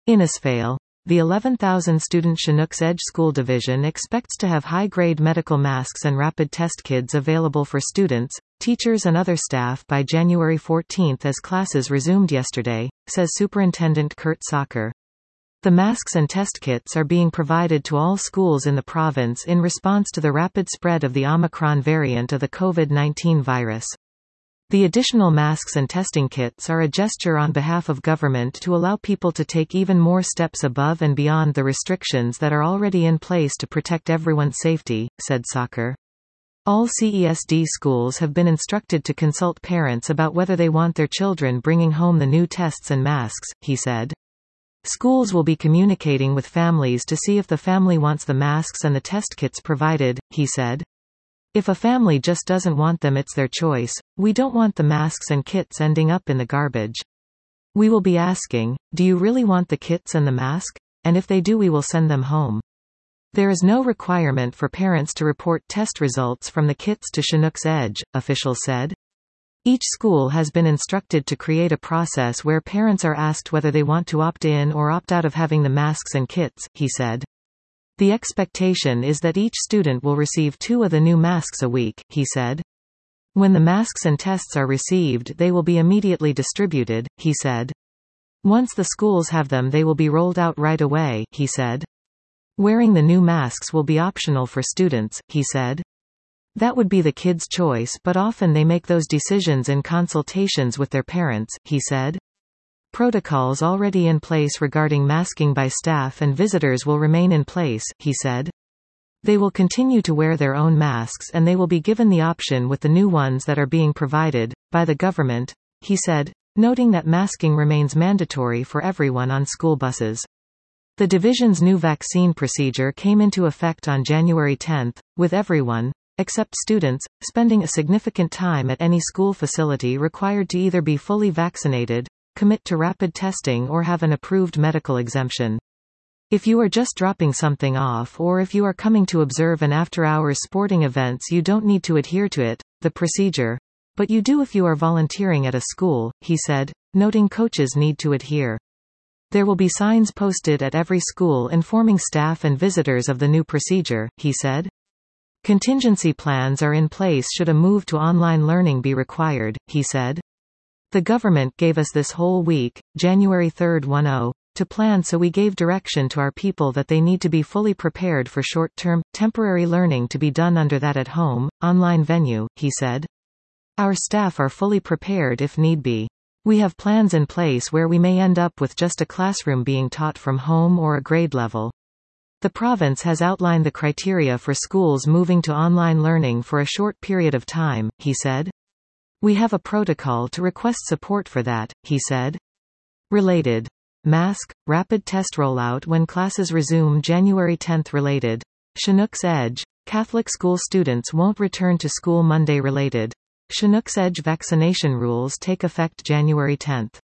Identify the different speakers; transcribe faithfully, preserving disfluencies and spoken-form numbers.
Speaker 1: Innisfail. The eleven thousand student Chinooks Edge School Division expects to have high-grade medical masks and rapid test kits available for students, teachers and other staff by January fourteenth as classes resumed yesterday, says Superintendent Kurt Socker. The masks and test kits are being provided to all schools in the province in response to the rapid spread of the Omicron variant of the COVID nineteen virus. The additional masks and testing kits are a gesture on behalf of government to allow people to take even more steps above and beyond the restrictions that are already in place to protect everyone's safety, said Socker. All C E S D schools have been instructed to consult parents about whether they want their children bringing home the new tests and masks, he said. Schools will be communicating with families to see if the family wants the masks and the test kits provided, he said. If a family just doesn't want them, it's their choice. We don't want the masks and kits ending up in the garbage. We will be asking, do you really want the kits and the mask? And if they do, we will send them home. There is no requirement for parents to report test results from the kits to Chinooks Edge, officials said. Each school has been instructed to create a process where parents are asked whether they want to opt in or opt out of having the masks and kits, he said. The expectation is that each student will receive two of the new masks a week, he said. When the masks and tests are received, they will be immediately distributed, he said. Once the schools have them, they will be rolled out right away, he said. Wearing the new masks will be optional for students, he said. That would be the kids' choice, but often they make those decisions in consultations with their parents, he said. Protocols already in place regarding masking by staff and visitors will remain in place, he said. They will continue to wear their own masks and they will be given the option with the new ones that are being provided by the government, he said, noting that masking remains mandatory for everyone on school buses. The division's new vaccine procedure came into effect on January tenth, with everyone, except students, spending a significant time at any school facility required to either be fully vaccinated, commit to rapid testing or have an approved medical exemption. If you are just dropping something off or if you are coming to observe an after-hours sporting events, you don't need to adhere to it, the procedure. But you do if you are volunteering at a school, he said, noting coaches need to adhere. There will be signs posted at every school informing staff and visitors of the new procedure, he said. Contingency plans are in place should a move to online learning be required, he said. The government gave us this whole week, January third ten, to plan, so we gave direction to our people that they need to be fully prepared for short-term, temporary learning to be done under that at-home, online venue, he said. Our staff are fully prepared if need be. We have plans in place where we may end up with just a classroom being taught from home or a grade level. The province has outlined the criteria for schools moving to online learning for a short period of time, he said. We have a protocol to request support for that, he said. Related. Mask, rapid test rollout when classes resume January tenth. Related. Chinooks Edge. Catholic school students won't return to school Monday. Related. Chinooks Edge vaccination rules take effect January tenth.